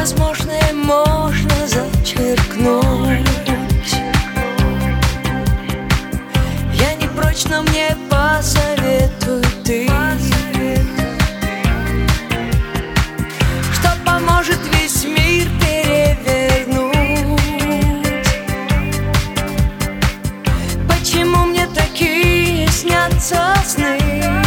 невозможное можно зачеркнуть. Я не прочь, но мне посоветуй ты, что поможет весь мир перевернуть. Почему мне такие снятся сны?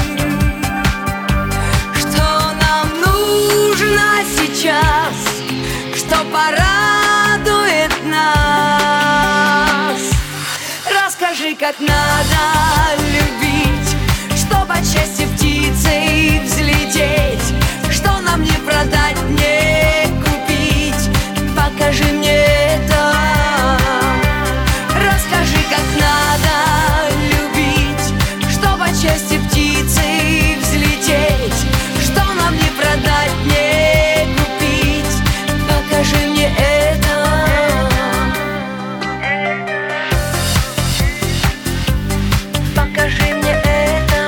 Что нам нужно сейчас, что порадует нас? Расскажи, как надо любить, чтоб от счастья птицей взлететь. Что нам не продать, не купить? Покажи мне это. Расскажи, как надо любить, чтоб от счастья птицей взлететь. Что нам не продать, не купить? Покажи мне это. Покажи мне это.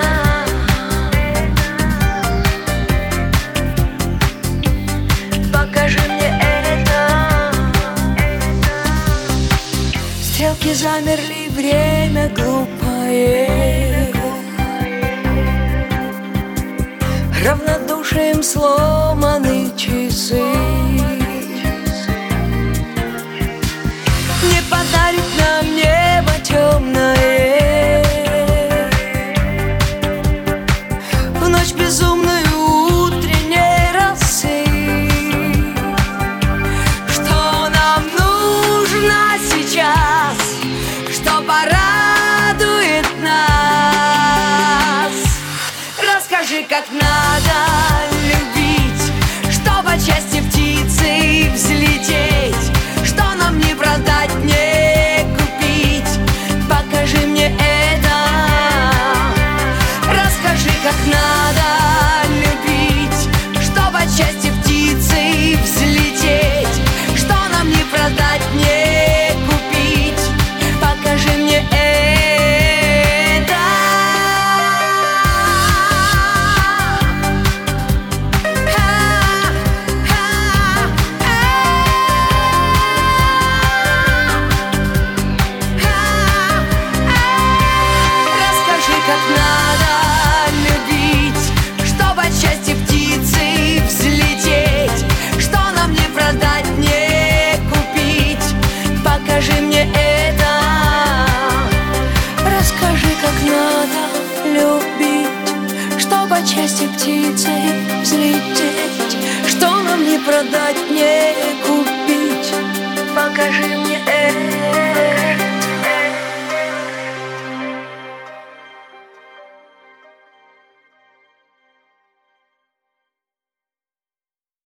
Покажи мне это. Стрелки замерли, время глупое, равнодушием сломаны часы. Не подарит нам небо темное в ночь безумной утренней росы. Что нам нужно сейчас, что порадует нас? Расскажи, как надо любить, чтоб от счастья птицей взлететь. Что нам не продать, не купить? Покажи мне это. Расскажи, как надо любить, чтоб от счастья птицей взлететь. Что нам не продать, не купить? Покажи мне это. Расскажи, как надо любить, чтоб от счастья птицей взлететь. Что нам не продать, не купить? Покажи мне это. Расскажи, как надо любить, чтоб от счастья птицей взлететь. Что нам не продать, не купить? Покажи